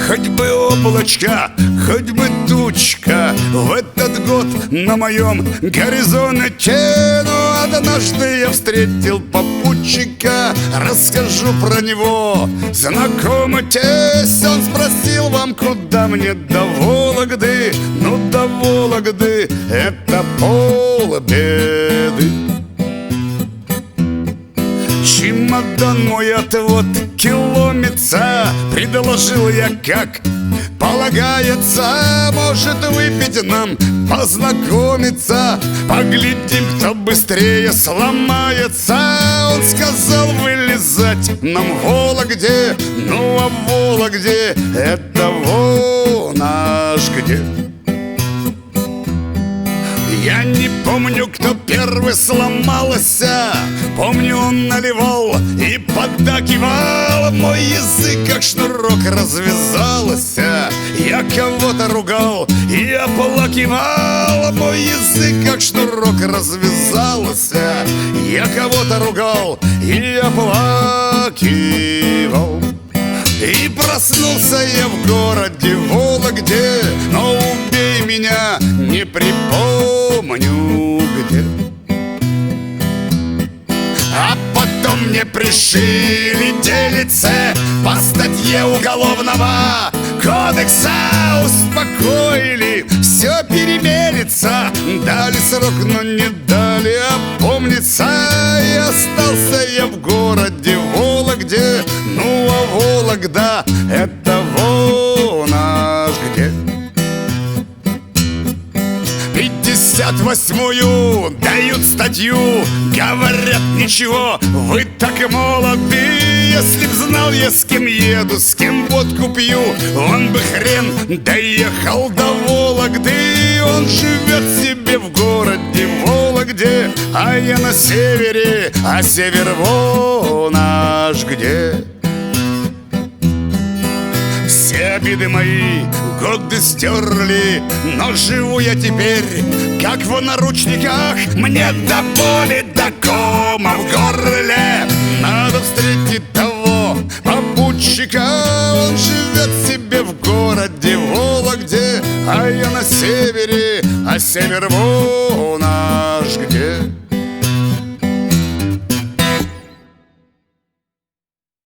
Хоть бы облачко, хоть бы тучка в этот год на моем горизонте. Но однажды я встретил попутчика, расскажу про него. Знакомый тесть, он спросил: вам куда мне до Вологды? Ну, до Вологды это полбеды. Чемодан мой отвод километра, предложил я, как полагается. Может, выпить нам, познакомиться, поглядим, кто быстрее сломается. Он сказал: вылезать нам в Вологде. Ну, а в Вологде это вон аж где. Я не помню, кто первый сломался. Помню, он наливал и поддакивал. Мой язык, как шнурок, развязался. Я кого-то ругал и оплакивал. Мой язык, как шнурок, развязался. Я кого-то ругал и оплакивал. И проснулся я в городе Вологде, но убей меня, не припомню где. А потом мне пришили делиться по статье Уголовного кодекса. Успокоили, все перемелется. Дали срок, но не дали опомниться. И остался я в городе Вологде. Ну, а Вологда это вон аж где. 58-ю дают статью, говорят: ничего, вы так и молоды. Если б знал я, с кем еду, с кем водку пью, он бы хрен доехал до Вологды. Он живет себе в городе Вологде, а я на севере, а север вон аж где. Все обиды мои годы стерли, но живу я теперь, как в наручниках. Мне до боли, до кома в горле. Надо встретить того попутчика. Он живет себе в городе Вологде, а я на севере, а север вон